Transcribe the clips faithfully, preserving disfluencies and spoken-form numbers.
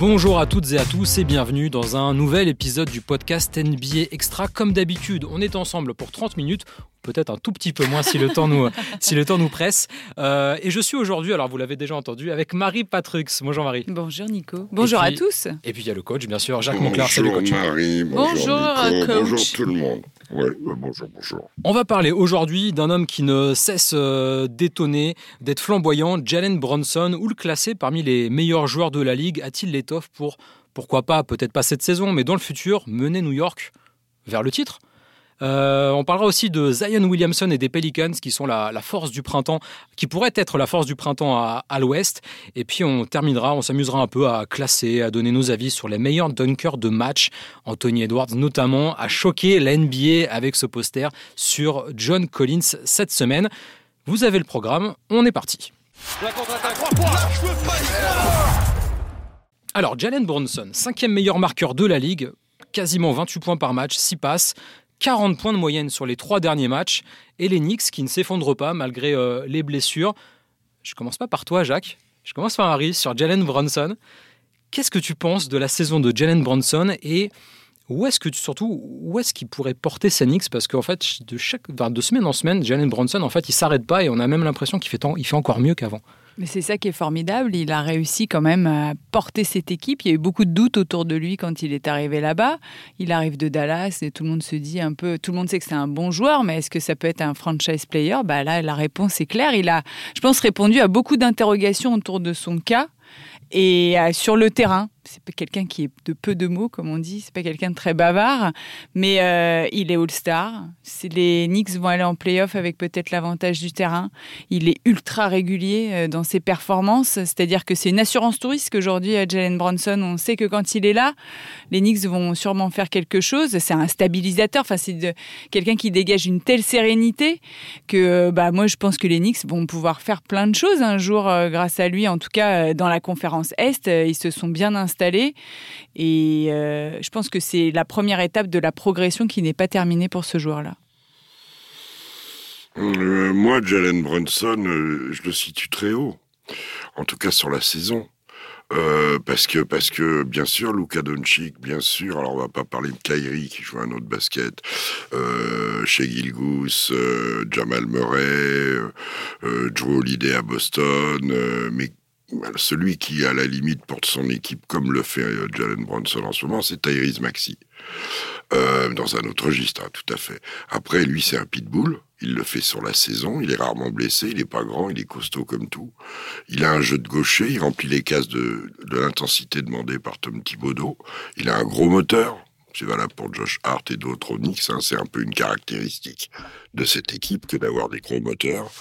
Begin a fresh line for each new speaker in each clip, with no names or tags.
Bonjour à toutes et à tous et bienvenue dans un nouvel épisode du podcast N B A Extra. Comme d'habitude, on est ensemble pour trente minutes, peut-être un tout petit peu moins si le temps nous, si le temps nous presse. Euh, et je suis aujourd'hui, alors vous l'avez déjà entendu, avec Marie Patrux. Bonjour Marie.
Bonjour Nico. Bonjour
puis,
à tous.
Et puis il y a le coach, bien sûr, Jacques
Bonjour
Monclar. Salut coach.
Marie, bonjour,
bonjour
Nico,
coach.
Bonjour tout le monde. Ouais, ouais, bonjour, bonjour.
On va parler aujourd'hui d'un homme qui ne cesse euh, d'étonner, d'être flamboyant, Jalen Brunson, ou le classer parmi les meilleurs joueurs de la Ligue. A-t-il l'étoffe pour, pourquoi pas, peut-être pas cette saison, mais dans le futur, mener New York vers le titre ? Euh, on parlera aussi de Zion Williamson et des Pelicans qui sont la, la force du printemps, qui pourrait être la force du printemps à, à l'ouest. Et puis on terminera, on s'amusera un peu à classer, à donner nos avis sur les meilleurs dunkers de match. Anthony Edwards notamment a choqué la N B A avec ce poster sur John Collins cette semaine. Vous avez le programme, on est parti. Alors Jalen Brunson, cinquième meilleur marqueur de la Ligue, quasiment vingt-huit points par match, six passes, quarante points de moyenne sur les trois derniers matchs, et les Knicks qui ne s'effondrent pas malgré euh, les blessures. Je commence pas par toi, Jacques. Je commence par Harry sur Jalen Brunson. Qu'est-ce que tu penses de la saison de Jalen Brunson et où est-ce que tu, surtout où est-ce qu'il pourrait porter ses Knicks? Parce qu'en fait, de chaque, enfin, de semaine en semaine, Jalen Brunson, en fait, il s'arrête pas et on a même l'impression qu'il fait, tant, il fait encore mieux qu'avant.
Mais c'est ça qui est formidable. Il a réussi quand même à porter cette équipe. Il y a eu beaucoup de doutes autour de lui quand il est arrivé là-bas. Il arrive de Dallas et tout le monde se dit un peu, tout le monde sait que c'est un bon joueur, mais est-ce que ça peut être un franchise player? Bah là, la réponse est claire. Il a, je pense, répondu à beaucoup d'interrogations autour de son cas et sur le terrain. C'est pas quelqu'un qui est de peu de mots, comme on dit. C'est pas quelqu'un de très bavard, mais euh, il est All-Star. Si les Knicks vont aller en play-off avec peut-être l'avantage du terrain, il est ultra régulier euh, dans ses performances. C'est-à-dire que c'est une assurance tout risque aujourd'hui à Jalen Brunson. On sait que quand il est là, les Knicks vont sûrement faire quelque chose. C'est un stabilisateur. Enfin, c'est de, quelqu'un qui dégage une telle sérénité que, bah, moi, je pense que les Knicks vont pouvoir faire plein de choses un jour euh, grâce à lui. En tout cas, euh, dans la conférence Est, euh, ils se sont bien installés. installé et euh, je pense que c'est la première étape de la progression qui n'est pas terminée pour ce joueur-là.
Euh, moi, Jalen Brunson, euh, je le situe très haut, en tout cas sur la saison. Euh, parce que, parce que, bien sûr, Luka Doncic, bien sûr, alors on va pas parler de Kyrie qui joue un autre basket, euh, Shai Gilgeous, euh, Jamal Murray, euh, euh, Jrue Holiday à Boston, euh, mais celui qui, à la limite, porte son équipe comme le fait Jalen Brunson en ce moment, c'est Tyrese Maxey. Euh, dans un autre registre, hein, tout à fait. Après, lui, c'est un pitbull. Il le fait sur la saison. Il est rarement blessé. Il n'est pas grand. Il est costaud comme tout. Il a un jeu de gaucher. Il remplit les cases de, de l'intensité demandée par Tom Thibodeau. Il a un gros moteur. C'est valable pour Josh Hart et d'autres Knicks. Hein. C'est un peu une caractéristique de cette équipe que d'avoir des gros moteurs.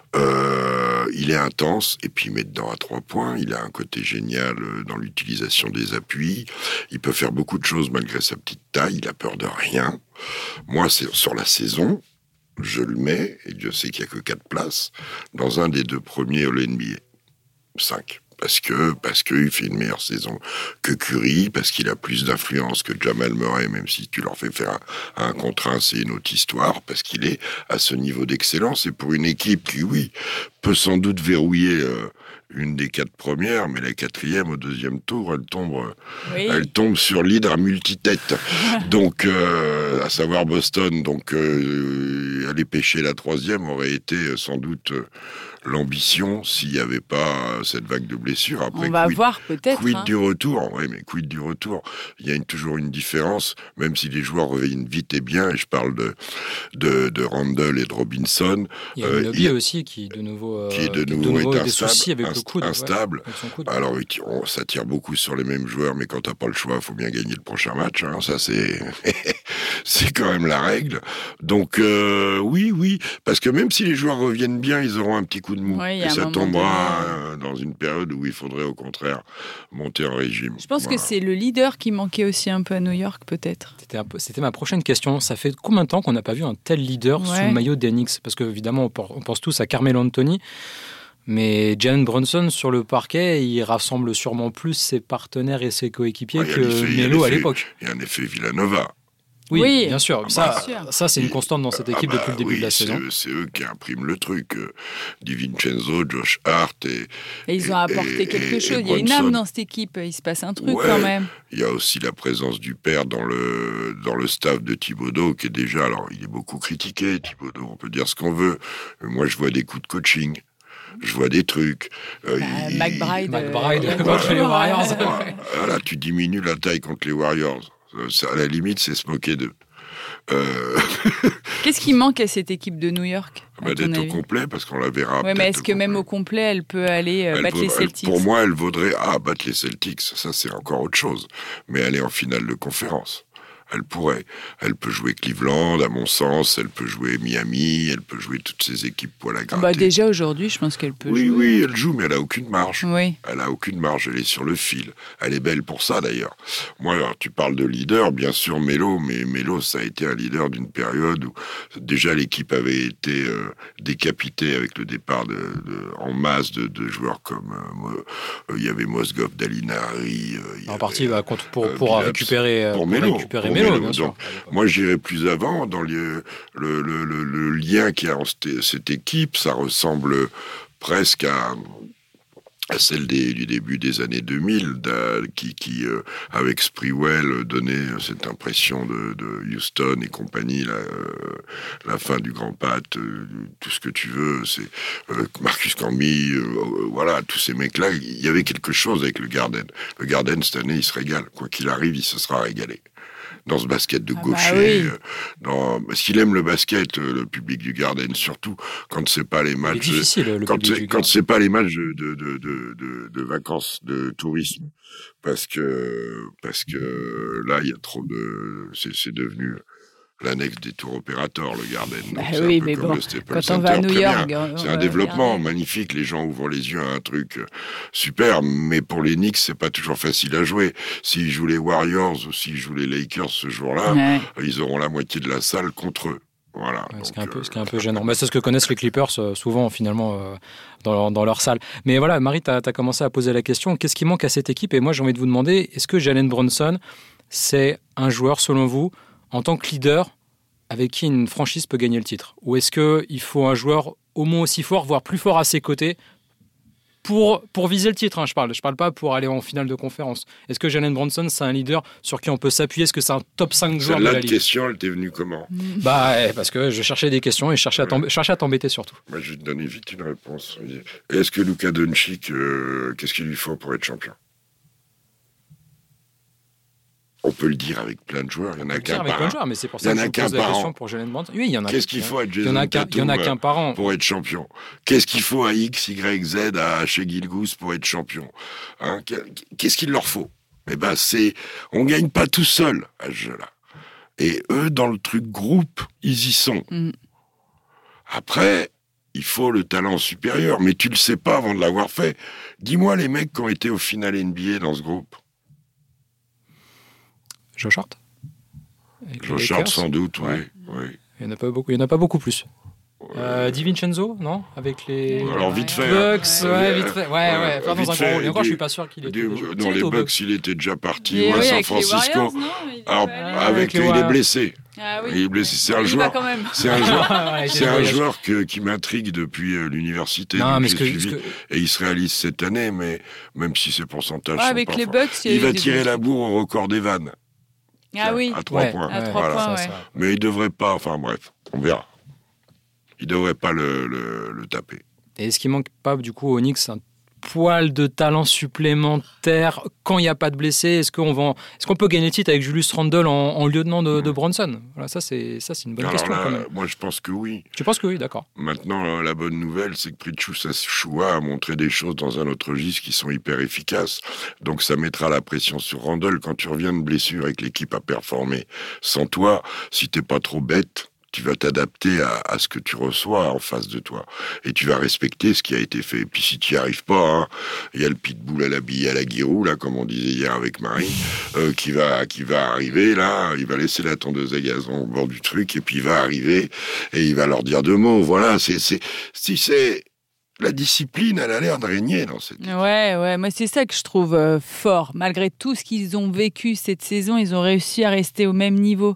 Euh, il est intense et puis il met dedans à trois points. Il a un côté génial dans l'utilisation des appuis. Il peut faire beaucoup de choses malgré sa petite taille. Il a peur de rien. Moi, c'est sur la saison, je le mets, et Dieu sait qu'il n'y a que quatre places, dans un des deux premiers All N B A. Cinq. Parce que parce qu'il fait une meilleure saison que Curry, parce qu'il a plus d'influence que Jamal Murray, même si tu leur fais faire un, un contre un, c'est une autre histoire, parce qu'il est à ce niveau d'excellence. Et pour une équipe qui, oui, peut sans doute verrouiller euh, une des quatre premières, mais la quatrième au deuxième tour, elle tombe, oui. elle tombe sur l'hydre à multitête. Donc, euh, à savoir Boston, donc euh, aller pêcher la troisième aurait été euh, sans doute euh, l'ambition s'il n'y avait pas cette vague de blessures. Après,
on va
quid,
voir peut-être.
Quid
hein.
du retour, oui, mais quid du retour. Il y a une, toujours une différence, même si les joueurs reviennent vite et bien, et je parle de, de, de Randle et de Robinson.
Il y a euh, Ginobili aussi qui de nouveau, euh,
qui de
qui
nouveau,
de nouveau
est
a des
instable,
soucis avec
inst-
le coude.
instable.
Ouais, avec son coude.
Alors, on, ça tire beaucoup sur les mêmes joueurs, mais quand t'as pas le choix, il faut bien gagner le prochain match. Hein. Ça, c'est c'est quand même la règle. Donc, euh, oui, oui, parce que même si les joueurs reviennent bien, ils auront un petit coup de mou.
Oui,
et ça tombera
euh,
dans une période où il faudrait au contraire monter en régime.
Je pense
voilà.
que c'est le leader qui manquait aussi un peu à New York, peut-être.
C'était, un peu, c'était ma prochaine question. Ça fait combien de temps qu'on n'a pas vu un tel leader ouais. sous le maillot des Knicks? Parce qu'évidemment, on pense tous à Carmelo Anthony. Mais Jalen Brunson, sur le parquet, il rassemble sûrement plus ses partenaires et ses coéquipiers ah, que Melo à l'époque.
Il y a un effet Villanova.
Oui,
Oui,
bien sûr.
bien
Ça,
sûr.
ça c'est une constante dans cette équipe
Ah bah
depuis le début
oui,
de la
c'est
saison.
eux, c'est eux qui impriment le truc. euh, Di Vincenzo, Josh Hart et
Et ils ont apporté
et-
quelque
et-
chose.
et
Il y a une
Bronson.
âme dans cette équipe. Il se passe un truc
Ouais.
quand même.
Il y a aussi la présence du père dans le dans le staff de Thibodeau qui est déjà, alors il est beaucoup critiqué, Thibodeau, on peut dire ce qu'on veut. Mais moi je vois des coups de coaching, je vois des trucs. Euh,
Bah,
il-
McBride.
McBride
euh,
contre les
ouais.
Warriors.
Voilà, voilà, tu diminues la taille contre les Warriors. Euh, ça, à la limite, c'est se moquer d'eux. Euh,
Qu'est-ce qui manque à cette équipe de New York, à
bah,
ton
d'être au
avis?
complet, parce qu'on la verra.
Ouais, mais
peut-être
est-ce que
au
même
complet.
au complet, elle peut aller euh,
Elle
battre
vaut-
les
elle-
Celtics?
Pour moi, elle vaudrait ah battre les Celtics. Ça, c'est encore autre chose. Mais elle est en finale de conférence. Elle pourrait. Elle peut jouer Cleveland, à mon sens. Elle peut jouer Miami. Elle peut jouer toutes ces équipes poil à
Ah
gratter.
bah déjà aujourd'hui, je pense qu'elle peut
oui,
jouer.
oui, elle joue, mais elle a aucune marge.
Oui.
Elle a aucune marge. Elle est sur le fil. Elle est belle pour ça, d'ailleurs. Moi, alors, tu parles de leader, bien sûr, Melo, mais Melo, ça a été un leader d'une période où déjà l'équipe avait été euh, décapitée avec le départ de, de- en masse de, de joueurs comme euh, Mo- euh, il y avait Mozgov, Dalinari. euh, il y
En
avait,
partie bah, contre, pour,
euh,
pour
Billups.
récupérer, euh,
Pour
pour
Melo,
récupérer
pour
Melo,
Melo,
bien sûr.
donc, Moi, j'irais plus avant dans le, le, le, le, le lien qu'il y a en cette, cette équipe. Ça ressemble presque à, à celle des, du début des années deux mille, qui, qui euh, avec Sprewell, donnait cette impression de, de Houston et compagnie, la, euh, la fin du Grand Pat, euh, tout ce que tu veux. C'est euh, Marcus Camby, euh, euh, voilà, tous ces mecs-là. Il y avait quelque chose avec le Garden. Le Garden, cette année, il se régale. Quoi qu'il arrive, il se sera régalé. Dans ce basket de
Ah bah
gaucher,
oui.
euh, dans... parce qu'il aime le basket, euh, le public du Garden, surtout quand c'est pas les
Il est
matchs.
difficile, le
quand
public
c'est
du
quand
Garden.
c'est pas les matchs de de, de, de, de, de vacances, de tourisme, parce que parce que là il y a trop de, c'est c'est devenu l'annexe des tours opérateurs, le Garden. Donc,
Bah
c'est
oui,
un peu
mais
comme
bon,
le Staples
quand on
Center,
va à New
très
York,
bien.
on
C'est
va
un développement
regarder.
magnifique. Les gens ouvrent les yeux à un truc euh, super, mais pour les Knicks, c'est pas toujours facile à jouer. S'ils jouent les Warriors ou s'ils jouent les Lakers ce jour-là,
Ouais.
ils auront la moitié de la salle contre eux. Voilà.
Ouais, ce,
Donc,
qui est un peu,
euh,
ce qui est un peu gênant. Bah, c'est ce que connaissent les Clippers euh, souvent, finalement, euh, dans, leur, dans leur salle. Mais voilà, Marie, tu as commencé à poser la question. Qu'est-ce qui manque à cette équipe? Et moi, j'ai envie de vous demander, est-ce que Jalen Brunson, c'est un joueur, selon vous, en tant que leader, avec qui une franchise peut gagner le titre? Ou est-ce qu'il faut un joueur au moins aussi fort, voire plus fort à ses côtés, pour, pour viser le titre, hein, je parle. Je parle pas pour aller en finale de conférence. Est-ce que Jalen Brunson, c'est un leader sur qui on peut s'appuyer? Est-ce que c'est un top cinq joueur de
Celle-là
la
de
ligue?
question, elle t'est venue comment?
Bah, ouais, parce que je cherchais des questions et je cherchais à t'emb- je cherchais à t'embêter surtout.
Moi, je vais te donner vite une réponse. Est-ce que Luka Doncic, euh, qu'est-ce qu'il lui faut pour être champion? On peut le dire avec plein de joueurs. Il y en a
Tiens,
qu'un
avec
par
plein
an.
de joueurs, mais c'est pour
Il y
ça
en
que
a
je vous
qu'un
pose la
par
question
an.
pour Jalen Brunson. Oui, il y en a.
Qu'est-ce qu'il faut à
Il y en a
Jason
qu'un, il y en a
Tatum
qu'un par an.
pour être champion? Qu'est-ce qu'il faut à X, Y, Z, à chez Gilgoose pour être champion? Hein? Qu'est-ce qu'il leur faut? Eh ben, c'est, on gagne pas tout seul à ce jeu-là. Et eux, dans le truc groupe, ils y sont.
Mm.
Après, il faut le talent supérieur, mais tu le sais pas avant de l'avoir fait. Dis-moi les mecs qui ont été au final N B A dans ce groupe.
Josh Hart. Avec les
Josh Hart,
Lakers.
sans doute, oui.
Ouais.
oui.
Il n'y en a pas beaucoup. Il y en a pas beaucoup plus. Euh, Di Vincenzo, non? Avec les
Alors, vite fait, hein.
Bucks, ouais, vite fait. Ouais, ouais,
Ouais,
faire dans
vite
un
fait,
grand rôle. Et encore,
du-
je suis pas sûr qu'il était.
Du-
déjà-
non,
Qui était
les
aux
Bucks, il était déjà parti,
Et
ou à
oui,
San
avec les
Francisco.
Warriors, non Il est
Alors,
pas allé.
Ah,
avec
les
il est
Warriors.
blessé.
Ah oui.
Il est blessé. C'est
Il
un
y va
joueur.
quand même.
C'est un joueur.
Ouais,
C'est un
voyage.
joueur que, qui m'intrigue depuis euh, l'université.
Non,
donc
mais
j'ai
ce que,
suivi.
ce que-
Et il se réalise cette année, mais même si ses pourcentages
Ouais,
sont
avec
pas
les
forts.
Bucks, il y a
Il
eu
va
des
tirer
bons
la
trucs.
bourre au record des vannes.
Ah oui.
À trois
Ouais,
points.
À trois
Voilà.
points,
ça,
ouais.
ça.
Mais il devrait pas, enfin bref, on verra. Il devrait pas le, le, le taper.
Et est-ce qu'il manque pas, du coup, au Knicks, un poil de talent supplémentaire quand il n'y a pas de blessés? Est-ce qu'on va en- est-ce qu'on peut gagner le titre avec Julius Randle en, en lieutenant de, de Bronson? Voilà, ça c'est ça c'est une bonne
Alors
question
là,
quand même.
moi je pense que oui.
Tu penses que oui, d'accord.
Maintenant, euh, la bonne nouvelle, c'est que Pritchous Achua a montré des choses dans un autre registre qui sont hyper efficaces. Donc ça mettra la pression sur Randle quand tu reviens de blessure et que l'équipe a performé. Sans toi, si t'es pas trop bête, tu vas t'adapter à, à ce que tu reçois en face de toi. Et tu vas respecter ce qui a été fait. Et puis si tu n'y arrives pas, hein, il y a le pitbull à la bille à la guirou, là, comme on disait hier avec Marie, euh, qui va qui va arriver, là, il va laisser la tondeuse à gazon au bord du truc, et puis il va arriver, et il va leur dire deux mots. Voilà, c'est... c'est si c'est... La discipline, elle a l'air de régner dans cette...
Ouais, ouais, moi c'est ça que je trouve euh, fort. Malgré tout ce qu'ils ont vécu cette saison, ils ont réussi à rester au même niveau.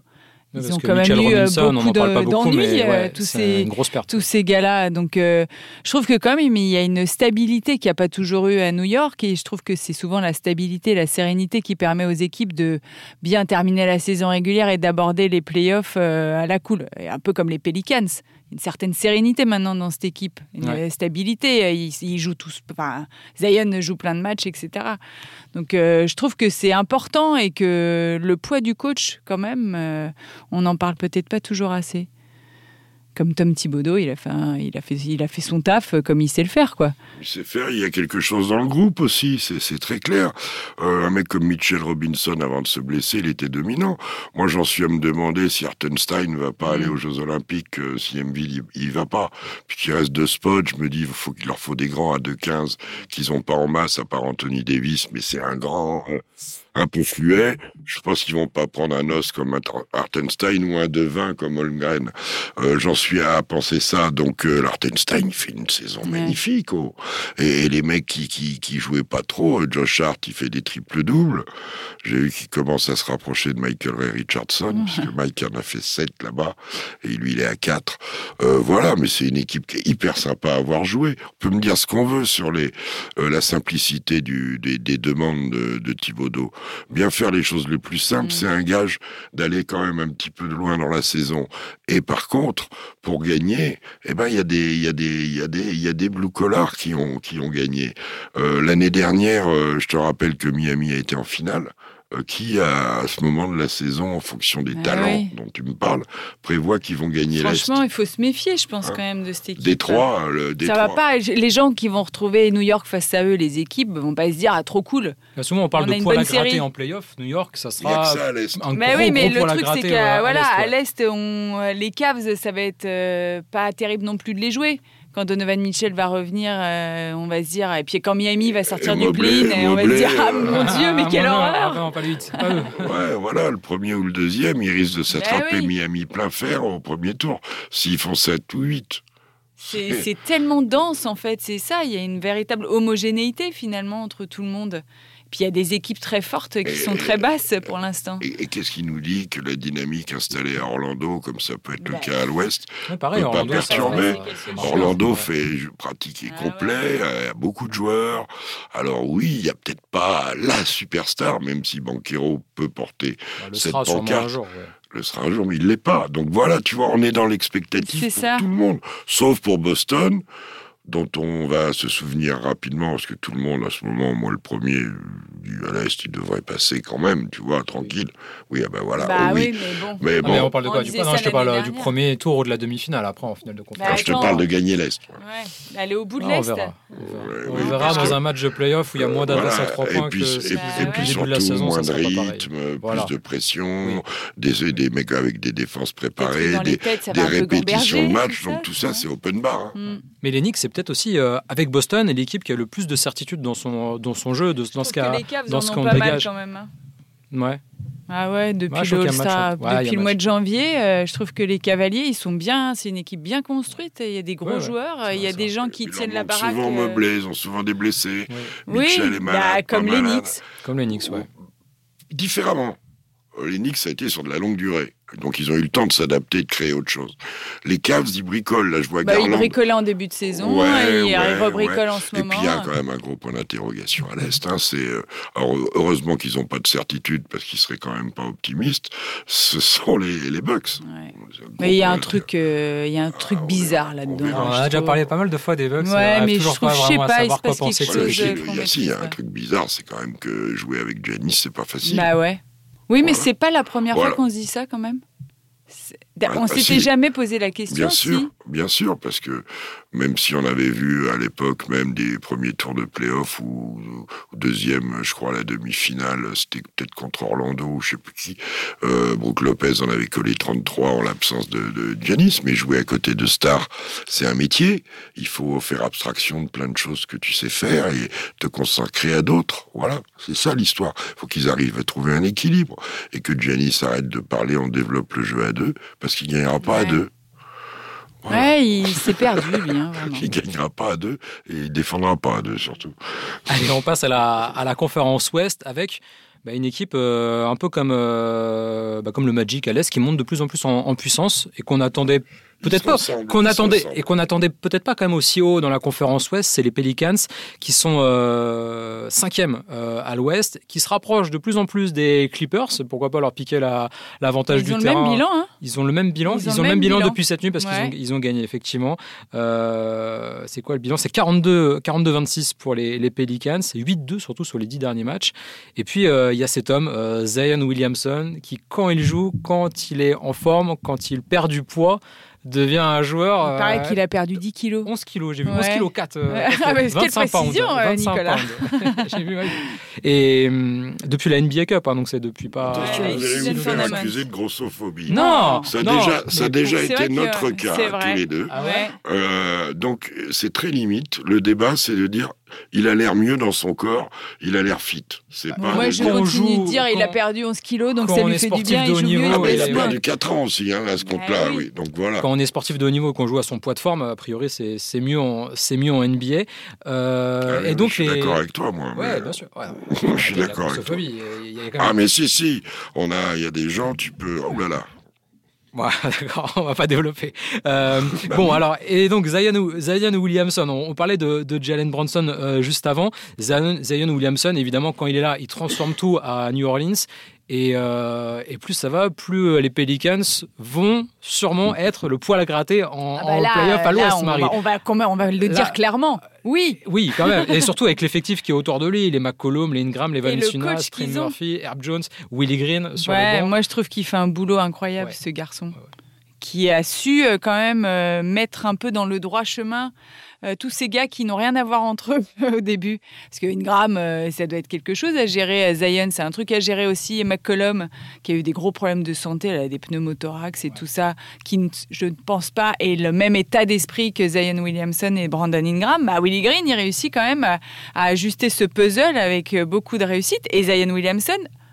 Ils
Parce
ont
que
quand
Mitchell
même eu
Robinson,
beaucoup
on en parle pas
de,
beaucoup,
d'ennuis,
mais ouais,
tous,
c'est
ces,
une grosse perte.
tous ces gars-là. Donc, euh, je trouve que quand même, il y a une stabilité qu'il n'y a pas toujours eu à New York. Et je trouve que c'est souvent la stabilité, la sérénité qui permet aux équipes de bien terminer la saison régulière et d'aborder les playoffs euh, à la cool. Un peu comme les Pelicans. Une certaine sérénité maintenant dans cette équipe, une ouais. stabilité. Ils, ils jouent tous, enfin, Zion joue plein de matchs, et cetera. Donc, euh, je trouve que c'est important et que le poids du coach, quand même, euh, on n'en parle peut-être pas toujours assez. Comme Tom Thibodeau, il a fait, un, il a fait, il a fait son taf comme il sait le faire, quoi.
Il sait faire. Il y a quelque chose dans le groupe aussi. C'est, c'est très clair. Euh, un mec comme Mitchell Robinson, avant de se blesser, il était dominant. Moi, j'en suis à me demander si Hartenstein ne va pas mmh. aller aux Jeux Olympiques, euh, si Embiid il, il va pas, puis qu'il reste deux spots. Je me dis, il faut qu'il leur faut des grands à deux quinze qu'ils ont pas en masse, à part Anthony Davis, mais c'est un grand. Euh, un peu fluet. Je pense qu'ils vont pas prendre un os comme Hartenstein ou un de vingt comme Holmgren. Euh, j'en suis à penser ça. Donc, euh, Hartenstein fait une saison ouais. magnifique. Oh. Et, et les mecs qui, qui, qui jouaient pas trop, Josh Hart, il fait des triples-doubles. J'ai vu qu'il commence à se rapprocher de Michael Ray Richardson, ouais. puisque Mike en a fait sept là-bas, et lui, il est à quatre. Euh, voilà, mais c'est une équipe qui est hyper sympa à avoir joué. On peut me dire ce qu'on veut sur les, euh, la simplicité du, des, des demandes de, de Thibodeau. Bien faire les choses les plus simples, mmh. c'est un gage d'aller quand même un petit peu de loin dans la saison. Et par contre, pour gagner, eh ben il y a des il y a des il y a des il y a des blue collars qui ont qui ont gagné. Euh, l'année dernière, euh, je te rappelle que Miami a été en finale. Euh, qui, à, à ce moment de la saison, en fonction des ah talents oui. dont tu me parles, prévoit qu'ils vont gagner l'Est.
Franchement, il faut se méfier, je pense, hein quand même, de cette équipe.
Détroit, le Détroit.
Ça va pas. Les gens qui vont retrouver New York face à eux, les équipes, vont pas se dire « Ah, trop cool !»
Là, souvent, on parle on de poil à gratter série. En play-off. New York, ça sera
ça à l'Est.
un
mais
gros,
oui, mais
gros
le truc, c'est qu'à
voilà,
à l'Est, on, les Cavs, ça va être euh, pas terrible non plus de les jouer. Quand Donovan Mitchell va revenir, euh, on va se dire... Et puis quand Miami va sortir et du Mobley, plin, et on va se dire « Ah mon Dieu, mais quelle
ah,
horreur !»
Non, pas le huit, pas eux.
Ouais, voilà, le premier ou le deuxième, ils risquent de s'attraper ben oui. Miami plein fer au premier tour, s'ils font sept ou huit.
C'est, c'est tellement dense, en fait, c'est ça. Il y a une véritable homogénéité, finalement, entre tout le monde. Puis il y a des équipes très fortes qui et, sont très basses pour l'instant.
Et, et qu'est-ce qui nous dit que la dynamique installée à Orlando, comme ça peut être bah, le cas à l'Ouest,
ouais, pareil,
ne peut
Orlando,
pas perturber. Orlando
ouais.
fait pratique et
ah,
complet,
ouais.
il y a beaucoup de joueurs. Alors oui, il n'y a peut-être pas la superstar, même si Banchero peut porter
bah, le
cette
sera
pancarte.
Un jour, ouais.
Le sera un jour, mais il ne l'est pas. Donc voilà, tu vois, on est dans l'expectative
c'est
pour
ça.
tout le monde, sauf pour Boston, dont on va se souvenir rapidement, parce que tout le monde, à ce moment, moi le premier, à l'Est, il devrait passer quand même, tu vois, tranquille. Oui, ah ben voilà.
Bah
oh,
oui,
oui,
mais bon.
Mais bon.
Ah, mais on parle de quoi du, non, je te parle
dernière.
du premier tour ou de la demi-finale, après, en finale de conférence.
Bah, je te parle de gagner l'Est.
Ouais, ouais. Aller au bout de
non,
l'Est.
On verra, on verra,
ouais,
on
oui,
verra dans
que...
un match de play-off où il y a moins d'adresse voilà. à trois points
et puis,
que
et,
bah,
et
ouais.
puis surtout,
de la saison,
moins de
rythme,
voilà. plus de pression,
oui.
des, des mecs avec des défenses préparées, des,
têtes,
des répétitions de match,
ça,
donc tout ça, c'est open bar. Hein.
Mm.
Mais les Knicks, c'est peut-être aussi, euh, avec Boston, l'équipe qui a le plus de certitude dans son, dans son jeu, de, dans ce, qu'a, dans ce qu'on
pas
dégage.
Mal quand même, hein.
Ouais.
Ah ouais, depuis
ouais,
le All-Star,
ouais,
depuis le mois de janvier, euh, je trouve que les Cavaliers, ils sont bien, c'est une équipe bien construite, il y a des gros ouais, joueurs, ouais. il y a ça, des gens qui tiennent la baraque.
Ils sont souvent meublés, ils ont souvent des blessés.
Oui,
Mitchell est malade,
bah, comme les Knicks.
Comme les Knicks, ouais.
Différemment. Les Knicks, ça a été sur de la longue durée. Donc, ils ont eu le temps de s'adapter, de créer autre chose. Les Cavs, ils bricolent. Là, je vois
bah,
Garland.
Ils bricolaient en début de saison.
Ouais,
ils
ouais,
rebricolent
ouais.
en ce
et
moment.
Et puis, il y a quand même un gros point d'interrogation à l'Est. Hein. C'est, euh, alors, heureusement qu'ils n'ont pas de certitude, parce qu'ils ne seraient quand même pas optimistes. Ce sont les, les Bucks.
Ouais. Mais il y a un truc, euh, il y a un truc ah, bizarre ouais, là-dedans.
On, on a déjà parlé pas mal de fois des Bucks.
Ouais, mais
toujours
je trouve,
pas
je sais pas, il se passe quelque chose.
Il y a si, il y a un truc bizarre, c'est quand même que jouer avec Giannis, c'est pas facile.
Bah ouais. Oui, mais voilà. C'est pas la première voilà. fois qu'on se dit ça quand même. C'est... On ah, s'était si. jamais posé la question.
Bien sûr,
si.
bien sûr, parce que même si on avait vu à l'époque même des premiers tours de play-off ou, ou deuxième, je crois, la demi-finale, c'était peut-être contre Orlando ou je sais plus qui, euh, Brook Lopez en avait collé trente-trois en l'absence de, de Giannis, mais jouer à côté de stars, c'est un métier. Il faut faire abstraction de plein de choses que tu sais faire et te consacrer à d'autres. Voilà, c'est ça l'histoire. Il faut qu'ils arrivent à trouver un équilibre et que Giannis arrête de parler, on développe le jeu à deux, parce qu'il ne gagnera pas ouais. à deux.
Voilà. Ouais, il s'est perdu, lui. Hein,
il ne gagnera pas à deux et il ne défendra pas à deux, surtout.
Allez, on passe à la, à la conférence Ouest avec Bah, une équipe euh, un peu comme, euh, bah, comme le Magic à l'Est qui monte de plus en plus en, en puissance et qu'on attendait peut-être pas, qu'on attendait et qu'on attendait peut-être pas quand même aussi haut dans la conférence Ouest. C'est les Pelicans qui sont euh, cinquième euh, à l'Ouest, qui se rapprochent de plus en plus des Clippers. Pourquoi pas leur piquer la, l'avantage du terrain.
Ils ont le même bilan. Hein.
Ils ont le même bilan. Ils, Ils ont, ont le même bilan, bilan depuis cette nuit parce ouais. qu'ils ont, ils ont gagné effectivement. Euh, c'est quoi le bilan? C'est quarante-deux vingt-six pour les, les Pelicans. C'est huit deux surtout sur les dix derniers matchs. Et puis il euh, y a cet homme euh, Zion Williamson qui, quand il joue, quand il est en forme, quand il perd du pois, devient un joueur.
Il paraît euh, qu'il a perdu dix kilos.
onze kilos, j'ai vu. Ouais. onze kilos quatre. Euh,
ah, mais vingt-cinq pounds. Euh, Nicolas.
j'ai vu, ouais. Et hum, depuis la N B A Cup, hein, donc c'est depuis pas.
Attention, ouais, vous allez vous faire accuser de grossophobie.
Non,
ça a
non,
déjà, ça a déjà été notre
que,
cas, tous les deux.
Ah ouais.
euh, donc c'est très limite. Le débat, c'est de dire. Il a l'air mieux dans son corps, il a l'air fit. C'est pas
Moi, je continue joue, de dire quand, il a perdu onze kilos, donc ça lui fait du bien.
Il joue
niveau,
mieux.
Ah, il a perdu quatre ans aussi, hein, à ce compte-là. Oui. Oui. Donc, voilà.
Quand on est sportif de haut niveau et qu'on joue à son poids de forme, a priori, c'est, c'est, mieux, en, c'est mieux en N B A. Euh,
ah,
et donc,
je suis
les...
d'accord avec toi, moi.
Ouais,
mais...
bien sûr. Ouais,
je suis d'accord avec toi.
Il y a, il y a
ah, mais si, si. On a, il y a des gens, tu peux... Oh là là.
Ouais, d'accord, on va pas développer. Euh, bon, alors, et donc Zion, Zion Williamson, on, on parlait de, de Jalen Brunson euh, juste avant. Zion, Zion Williamson, évidemment, quand il est là, il transforme tout à New Orleans. Et, euh, et plus ça va, plus les Pelicans vont sûrement être le poil à gratter en, ah bah là, en play-off à l'Ouest,
on
Marie.
Va, on, va, on va le là, dire clairement. Oui.
Oui, quand même. Et surtout avec l'effectif qui est autour de lui, les McCollum, les Ingram, les Valanciunas, Trey Murphy, Herb Jones, Willie Green sur
ouais,
le banc.
Moi, je trouve qu'il fait un boulot incroyable, ouais. ce garçon. Ouais, ouais. Qui a su euh, quand même euh, mettre un peu dans le droit chemin euh, tous ces gars qui n'ont rien à voir entre eux au début. Parce que Ingram, euh, ça doit être quelque chose à gérer. Zion, c'est un truc à gérer aussi. Et McCollum, qui a eu des gros problèmes de santé, elle a des pneumothorax et ouais. tout ça, qui, je ne pense pas, est le même état d'esprit que Zion Williamson et Brandon Ingram. Bah, Willie Green, il réussit quand même à, à ajuster ce puzzle avec beaucoup de réussite. Et Zion Williamson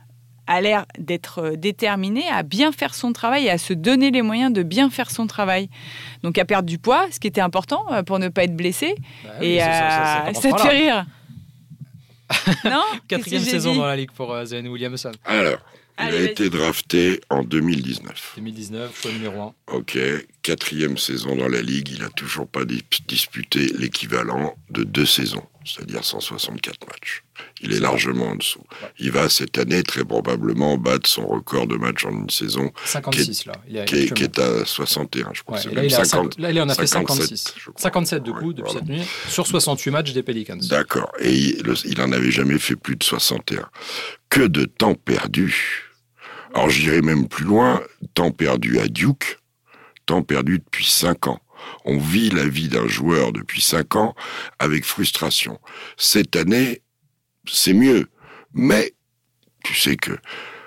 a l'air d'être déterminé à bien faire son travail et à se donner les moyens de bien faire son travail. Donc à perdre du poids, ce qui était important pour ne pas être blessé. Bah oui, et ça, ça, ça, ça, ça te fait rire. Non
Quatrième saison dit dans la ligue pour uh, Zion Williamson.
Alors, il Allez, a vas-y. été drafté en deux mille dix-neuf.
deux mille dix-neuf, choix numéro un.
Ok, quatrième saison dans la ligue, il n'a toujours pas disputé l'équivalent de deux saisons, c'est-à-dire cent soixante-quatre matchs. Il est largement en dessous. Ouais. Il va cette année très probablement battre son record de matchs en une saison.
cinquante-six
qui est,
là. Il est
qui, est, qui est à soixante et un, je crois. Ouais, c'est
là,
même
il
cinquante,
là, il en a fait
cinquante-sept,
cinquante-six. cinquante-sept de coups ouais, depuis voilà. cette nuit, sur soixante-huit matchs des Pelicans.
D'accord. Et il, le, il en avait jamais fait plus de soixante et un. Que de temps perdu. Alors j'irai même plus loin. Temps perdu à Duke. Temps perdu depuis cinq ans. On vit la vie d'un joueur depuis cinq ans avec frustration. Cette année, c'est mieux. Mais, tu sais que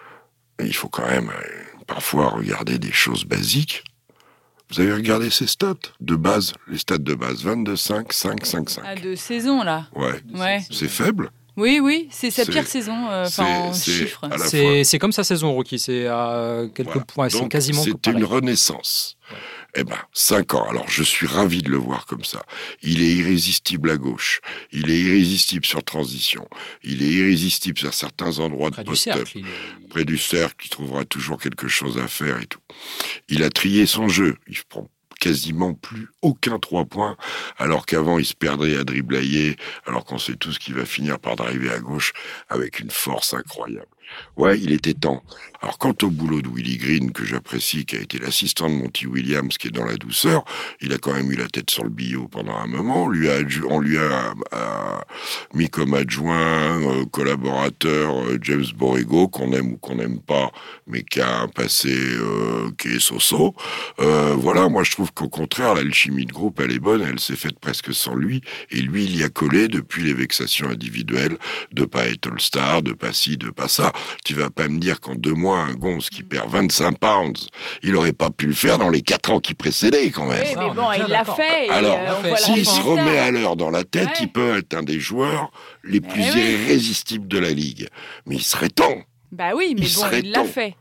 il faut quand même euh, parfois regarder des choses basiques. Vous avez regardé ces stats de base, les stats de base, vingt-deux cinq, cinq cinq cinq.
Ah, de saison, là.
Ouais.
ouais.
C'est faible.
Oui, oui, c'est sa c'est, pire saison, euh, en
c'est,
chiffres.
C'est, c'est comme sa saison, rookie. C'est à quelques voilà. points.
Donc,
c'est quasiment
c'était une renaissance. Ouais. Eh ben, cinq ans. Alors, je suis ravi de le voir comme ça. Il est irrésistible à gauche. Il est irrésistible sur transition. Il est irrésistible sur certains endroits
près
de post-up.
Du est...
Près du cercle, il trouvera toujours quelque chose à faire et tout. Il a trié son jeu. Il prend quasiment plus aucun trois points, alors qu'avant il se perdrait à driblailler, alors qu'on sait tous qu'il va finir par driver à gauche avec une force incroyable. Ouais, il était temps. Alors, quant au boulot de Willie Green, que j'apprécie, qui a été l'assistant de Monty Williams, qui est dans la douceur, il a quand même eu la tête sur le billot pendant un moment. On lui a, on lui a, a mis comme adjoint, euh, collaborateur, euh, James Borrego, qu'on aime ou qu'on n'aime pas, mais qui a un passé euh, qui est so-so. Euh, voilà, moi je trouve qu'au contraire, l'alchimie de groupe, elle est bonne, elle s'est faite presque sans lui, et lui, il y a collé depuis les vexations individuelles de pas être All-Star, de pas ci, de pas ça. Tu vas pas me dire qu'en deux mois, un gonze qui perd vingt-cinq pounds, il aurait pas pu le faire dans les quatre ans qui précédaient, quand même.
Oui, mais bon, il l'a fait.
Alors,
euh,
s'il se remet à l'heure dans la tête, ouais. il peut être un des joueurs les plus
eh
irrésistibles oui. de la Ligue. Mais il serait temps.
Bah oui, mais
il
bon, il l'a temps. fait.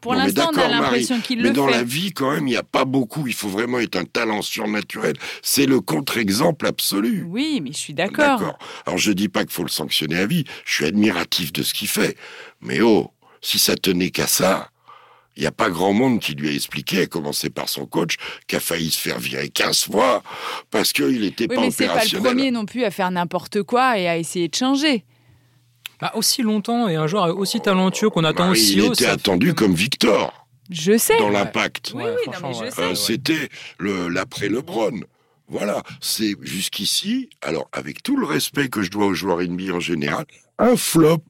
pour
Non, mais
l'instant, on a
d'accord,
l'impression
Marie,
qu'il
mais
le
dans
fait.
la vie, quand même, il n'y a pas beaucoup. Il faut vraiment être un talent surnaturel. C'est le contre-exemple absolu.
Oui, mais je suis d'accord.
D'accord. Alors, je dis pas qu'il faut le sanctionner à vie. Je suis admiratif de ce qu'il fait. Mais oh, si ça tenait qu'à ça, il n'y a pas grand monde qui lui a expliqué, à commencer par son coach, qui a failli se faire virer quinze fois parce qu'il n'était
Oui,
pas
mais c'est pas le
opérationnel.
premier non plus à faire n'importe quoi et à essayer de changer.
Bah, aussi longtemps et un joueur aussi talentueux qu'on attend
Marie,
aussi
il
haut.
était
ça-
attendu comme Victor
Je sais.
dans
Ouais.
l'Impact.
Oui,
Ouais,
oui, non,
franchement,
mais je
ouais.
sais.
Euh,
Ouais.
C'était le, l'après LeBron. Voilà, c'est jusqu'ici, alors avec tout le respect que je dois aux joueurs N B A en général, un flop.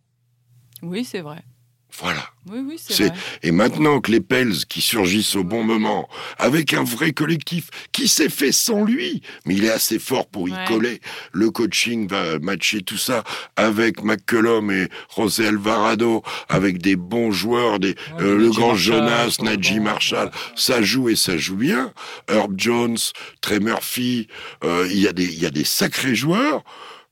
Oui, c'est vrai.
Voilà.
Oui, oui, c'est,
C'est-
vrai.
Et maintenant que les Pels qui surgissent au bon moment, avec un vrai collectif qui s'est fait sans lui, mais il est assez fort pour y
Ouais.
coller. Le coaching va matcher tout ça avec McCollum et José Alvarado, avec des bons joueurs, des,
Ouais,
euh, le
Najee
grand
Marshall,
Jonas,
sur le
Najee
banc.
Marshall. Ça joue et ça joue bien. Herb Jones, Trey Murphy, euh, il y a des, il y a des sacrés joueurs.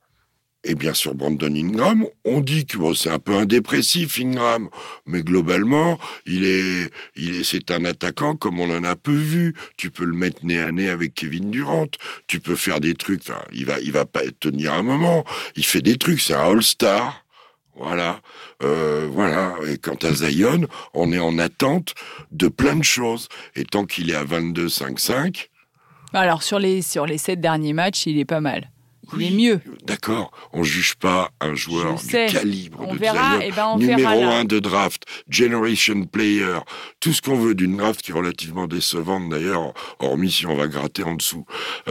Et bien sûr, Brandon Ingram, on dit que bon, c'est un peu un dépressif, Ingram, mais globalement, il est, il est, c'est un attaquant comme on en a peu vu. Tu peux le mettre nez à nez avec Kevin Durant, tu peux faire des trucs. Enfin, il va, il va pas tenir un moment. Il fait des trucs, c'est un All-Star. Voilà, euh, voilà. Et quant à Zion, on est en attente de plein de choses. Et tant qu'il est à vingt-deux cinq cinq.
Alors, sur les, sur les sept derniers matchs, il est pas mal. Il
Oui,
est mieux.
D'accord, on juge pas un joueur
Je
du
sais.
calibre
On
de
verra,
Zion,
et ben on
numéro
verra là.
un de draft, generation player, tout ce qu'on veut d'une draft qui est relativement décevante d'ailleurs, hormis si on va gratter en dessous.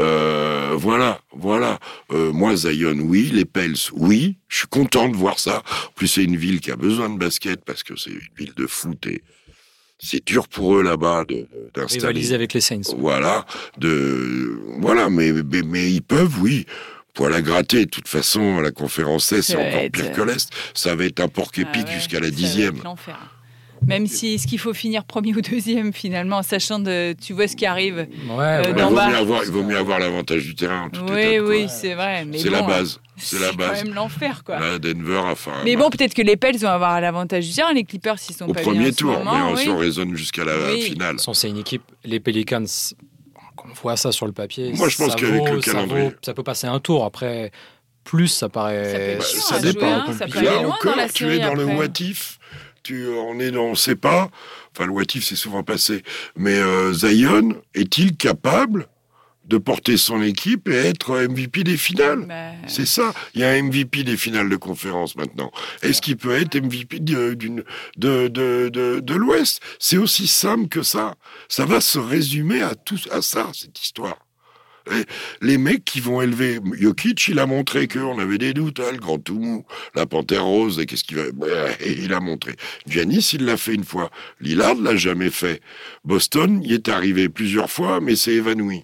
Euh, voilà, voilà. Euh, moi, Zion, oui. Les Pels, oui. Je suis content de voir ça. En plus, c'est une ville qui a besoin de basket parce que c'est une ville de foot et c'est dur pour eux là-bas de, d'installer.
Rivaliser avec les Saints.
Voilà, de voilà, mais, mais mais ils peuvent, oui. Poil à gratter, de toute façon, à la conférence S,
Ça
c'est
va
encore
être,
pire
euh,
que l'Est. Ça va être un porc
Ah
épic
ouais,
jusqu'à la
ça va
dixième.
être l'enfer. Même si est-ce qu'il faut finir premier ou deuxième finalement, en sachant de, tu vois ce qui arrive.
Ouais,
Euh,
ouais.
Il
d'en
vaut
bas.
mieux avoir, il vaut mieux avoir l'avantage du terrain. En tout état
Oui,
de
oui,
cause.
c'est vrai. Mais
C'est
bon,
la base. C'est la
quand
base.
même l'enfer, quoi.
Là, Denver a fait un
Mais bon, peut-être que les Pels vont avoir l'avantage du terrain. Les Clippers, s'ils sont
au
pas bien
premier
en ce
tour,
moment,
mais on
oui.
s'en raisonne jusqu'à la
Oui.
finale.
De toute façon, c'est une équipe. Les Pelicans, quand on voit ça sur le papier,
Moi, je pense
ça
qu'avec
vaut-
le
ça
calendrier-
vaut- ça peut passer un tour. Après, plus, ça paraît.
Ça peut être
Bah,
chiant
ça
à jouer,
dépend.
hein, ça peut
Là
aller loin
encore,
dans la
tu
série
es dans le
après.
what if. Tu, on est dans, on sait pas. Enfin, le what if, c'est souvent passé. Mais euh, Zion est-il capable de porter son équipe et être M V P des finales?
Bah,
C'est ça. Il y a un M V P des finales de conférence maintenant. Est-ce qu'il peut être M V P de, d'une, de, de, de, de l'Ouest? C'est aussi simple que ça. Ça va se résumer à tout, à ça, cette histoire. Et les mecs qui vont élever Jokic, il a montré qu'on avait des doutes, hein, le grand tout mou, la panthère rose, et qu'est-ce qu'il va... Et il a montré. Giannis, il l'a fait une fois. Lillard l'a jamais fait. Boston, il est arrivé plusieurs fois, mais c'est évanoui.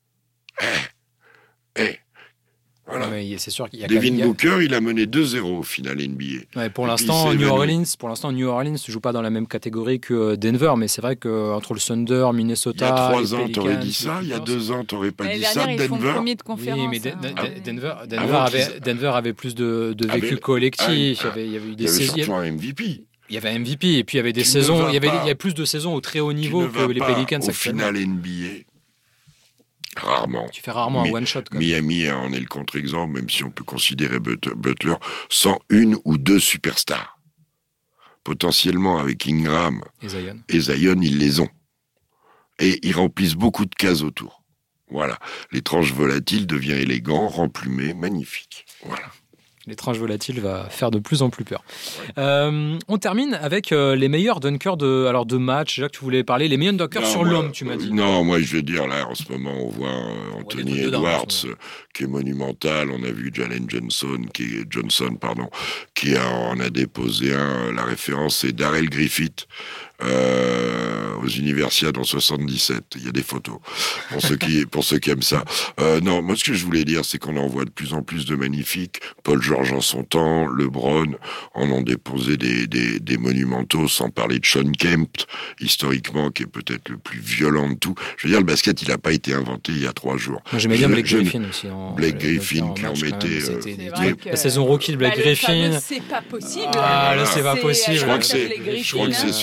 Eh, eh, voilà.
Ouais, mais c'est sûr qu'il y a quand même-
Devin
il y a-
Booker, il a mené deux zéro au final N B A.
Ouais, pour
Et
l'instant,
puis, il s'est
New
évanoui.
Orleans, pour l'instant, New Orleans ne joue pas dans la même catégorie que euh, Denver, mais c'est vrai qu'entre le Thunder,
Il
Minnesota,
y a trois
les
ans, t'aurais
Pelicans,
dit ça.
les
Il y a
Clippers.
deux ans, t'aurais pas
L'année
dit ça.
dernière, ils font
Denver.
premier de conférence.
Oui, mais De-
hein.
De-
Ah.
Denver, Denver,
Avant
avait,
qu'ils-
Denver avait plus de, de
Avait-
vécu collectif.
Ah,
il, y avait, il y avait eu
Il
des
y avait
saisons.
surtout un M V P.
Il y avait M V P et puis il y avait des
Tu ne
saisons.
vas
Il y avait,
pas-
il y a plus de saisons au très haut
Tu
niveau
ne
que
vas
les
pas
Pelicans
au
actuellement.
final N B A. Rarement.
Tu fais rarement
Mais-
un one shot. Quand même.
Miami en est le contre-exemple, même si on peut considérer But- Butler sans une ou deux superstars. Potentiellement avec Ingram
Et Zion.
et Zion, ils les ont. Et ils remplissent beaucoup de cases autour. Voilà. L'étrange volatile devient élégant, remplumé, magnifique. Voilà.
L'étrange volatile va faire de plus en plus peur. Euh, on termine avec euh, les meilleurs dunkers de, alors de match. Jacques, tu voulais parler les meilleurs dunkers
Non,
sur
moi,
l'homme, tu m'as
euh,
dit.
Non, moi je veux dire, là en ce moment on voit euh,
On voit des
Anthony
trucs dedans,
Edwards
en ce
euh, qui est monumental. On a vu Jalen Johnson qui est Johnson pardon qui a, en a déposé un. La référence c'est Darrell Griffith euh, aux Universiades en soixante-dix-sept. Il y a des photos pour ceux qui pour ceux qui aiment ça. Euh, non, moi ce que je voulais dire c'est qu'on en voit de plus en plus de magnifiques. Paul George en son temps, LeBron en ont déposé des, des, des monumentaux, sans parler de Sean Kemp, historiquement, qui est peut-être le plus violent de tout. Je veux dire, le basket, il n'a pas été inventé il y a trois jours.
Moi, j'aimais bien
Je-
Blake
je-
Griffin aussi. En,
Blake
le-
Griffin
en
qui en
match, quand
mettait,
même.
euh,
C'était
C'est
des-
vrai que-
La saison rookie de Blake
Bah, le
Griffin.
fameux c'est pas possible.
Ah, là, c'est pas
C'est-
possible.
Je crois que c'est,
Blake
je crois que
Griffin,
c'est sur Mozgov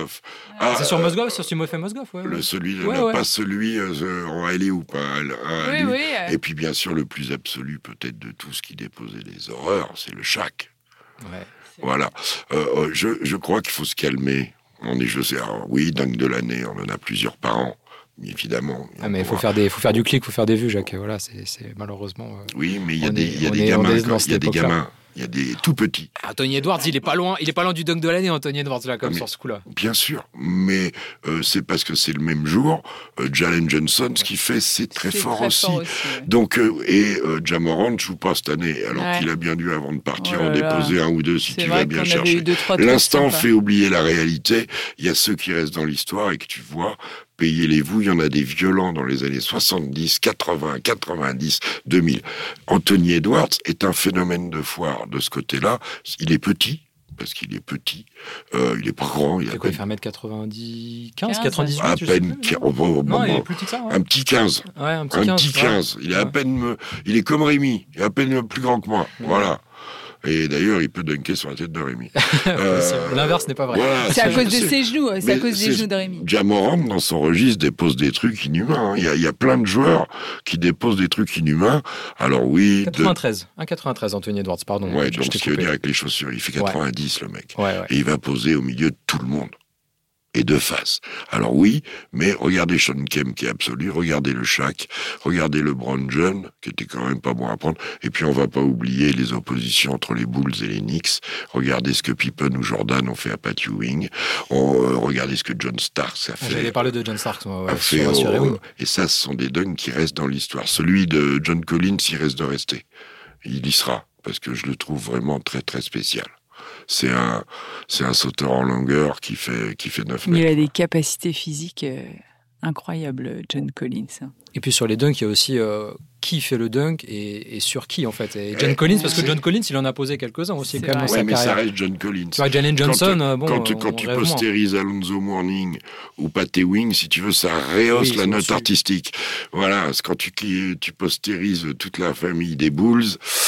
Mozgov.
Ah, c'est sur Mozgov, sur Timofey Mozgov, ouais.
Le, celui,
ouais,
là,
ouais.
pas celui euh, en L A ou pas.
Oui,
lui.
oui.
Et puis, bien sûr, le plus absolu, peut-être, de tout ce qui déposait des horreurs, c'est le Shaq.
Ouais.
Voilà. Euh, je, je crois qu'il faut se calmer. On est, je sais, alors, oui, dingue de l'année, on en a plusieurs par an. Évidemment.
Ah, mais il faut faire des, faut faire du clic, il faut faire des vues, Jacques. Voilà, c'est, c'est malheureusement. Euh,
oui, mais il y a des,
est,
il y a des
est,
gamins, il y a des
époque-là.
gamins, il y a des tout petits.
Anthony Edwards, il est pas loin, il est pas loin du dunk de l'année, Anthony Edwards là, comme
ah, mais,
sur ce coup-là.
Bien sûr, mais euh, c'est parce que c'est le même jour. Euh, Jalen Johnson, ce qu'il fait, c'est très
c'est
fort
très
aussi.
Fort aussi ouais.
Donc, euh, et euh, Ja Morant ne joue pas cette année, alors
ouais.
qu'il a bien dû avant de partir
oh
en déposer un ou deux si
c'est
tu
vrai
vas bien
qu'on
chercher.
Eu deux, trois
L'instant fait oublier la réalité. Il y a ceux qui restent dans l'histoire et que tu vois. Payez-les-vous, il y en a des violents dans les années soixante-dix, quatre-vingts, quatre-vingt-dix, deux mille. Anthony Edwards est un phénomène de foire de ce côté-là. Il est petit, parce qu'il est petit. Euh, il est pas grand. Il,
il,
a
quoi,
peine...
il fait un mètre quatre-vingt-dix, quinze,
quinze,
quatre-vingt-dix-huit,
à
je
peine.
sais plus,
Oh, oh, oh,
non,
bon,
il est
bon.
plus petit que ça. Ouais.
Un petit quinze.
Ouais, un petit
un
quinze.
Petit quinze. Ouais. Il est à peine. Il est comme Rémi. Il est à peine plus grand que moi. Ouais. Voilà. Et d'ailleurs, il peut dunker sur la tête de Rémi.
euh, L'inverse n'est pas vrai.
Voilà, c'est à cause de ses genoux, c'est à cause des genoux de Rémi.
Ja Morant, dans son registre, dépose des trucs inhumains. Il y a, il y a plein de joueurs qui déposent des trucs inhumains. Alors oui...
quatre-vingt-treize.
De...
un quatre-vingt-treize, Anthony Edwards, pardon.
Ouais,
je,
donc
je
ce qui veut dire avec les chaussures. Il fait quatre-vingt-dix, ouais. Le mec.
Ouais, ouais.
Et il va poser au milieu de tout le monde. Et de face. Alors oui, mais regardez Sean Kemp qui est absolu, regardez le Shaq, regardez le Brown John, qui était quand même pas bon à prendre, et puis on va pas oublier les oppositions entre les Bulls et les Knicks, regardez ce que Pippen ou Jordan ont fait à Pat Ewing, on, euh, regardez ce que John Starks a fait.
J'allais parler de John Starks, moi, ouais,
a fait
sur, sur
au, et ça, ce sont des dunks qui restent dans l'histoire. Celui de John Collins, il reste de rester. Il y sera, parce que je le trouve vraiment très très spécial. C'est un, c'est un sauteur en longueur qui fait, qui fait neuf mètres.
Il a des capacités physiques euh, incroyables, John Collins.
Et puis sur les dunks, il y a aussi euh, qui fait le dunk et, et sur qui, en fait. Et John et Collins, parce que John Collins, il en a posé quelques-uns aussi,
c'est
quand même, dans
ouais,
sa
mais
carrière.
Ça reste John Collins.
Tu vois, Jalen Johnson,
quand,
bon,
quand,
on,
quand
on
tu
rêve
postérises Alonzo Mourning ou Pat Ewing, si tu veux, ça rehausse oui, la note dessus. Artistique. Voilà, quand tu, tu postérises toute la famille des Bulls,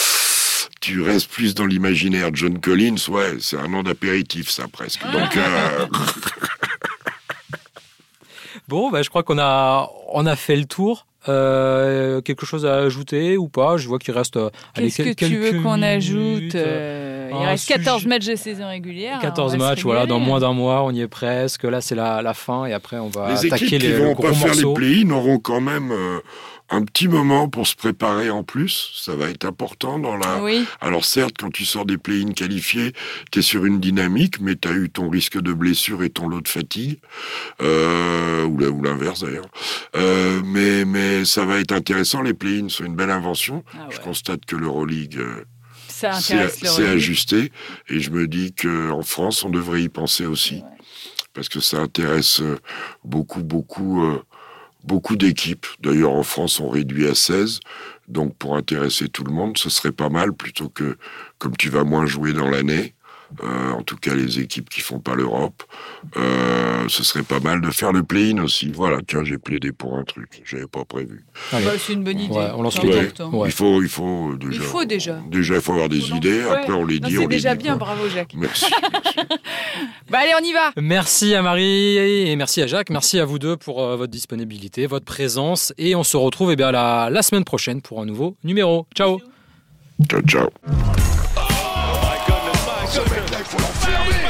tu restes plus dans l'imaginaire. John Collins, ouais, c'est un nom d'apéritif, ça, presque. Donc, euh...
Bon, bah, je crois qu'on a, on a fait le tour. Euh, quelque chose à ajouter ou pas? Je vois qu'il reste. Euh,
Qu'est-ce
allez,
que tu veux qu'on
minutes,
ajoute euh, Il reste quatorze sujet... matchs de saison régulière.
quatorze matchs, voilà, dans moins d'un mois, on y est presque. Là, c'est la, la fin et après, on va
les
attaquer
équipes
les,
qui
le
vont
gros
pas
morceau.
Faire les play-in auront quand même euh, un petit moment pour se préparer en plus. Ça va être important dans la.
Oui.
Alors certes, quand tu sors des play-in qualifiés, tu es sur une dynamique, mais tu as eu ton risque de blessure et ton lot de fatigue, euh, ou, ou l'inverse d'ailleurs. Euh, mais mais ça va être intéressant. Les play-in sont une belle invention. Ah ouais. Je constate que l'Euroleague euh, s'est ajusté et je me dis qu'en France, on devrait y penser aussi. Ouais. Parce que ça intéresse beaucoup, beaucoup, euh, beaucoup d'équipes. D'ailleurs, en France, on réduit à seize. Donc, pour intéresser tout le monde, ce serait pas mal, plutôt que, comme tu vas moins jouer dans l'année, euh, en tout cas les équipes qui font pas l'Europe, euh, ce serait pas mal de faire le play-in aussi. Voilà, tiens, j'ai plaidé pour un truc, j'avais pas prévu.
Bah, c'est une bonne idée.
Ouais, on lance
ouais. Ouais. Il faut, il faut déjà.
Il faut déjà.
Déjà, il faut avoir des faut idées. Ouais. Après, on les
non,
dit,
on
les dit.
C'est déjà bien, bravo Jacques.
Merci. merci.
Bah allez, on y va.
Merci à Marie et merci à Jacques. Merci à vous deux pour euh, votre disponibilité, votre présence, et on se retrouve eh bien la, la semaine prochaine pour un nouveau numéro. Ciao.
Ciao, ciao.
Ce mec-là, il faut l'enfermer.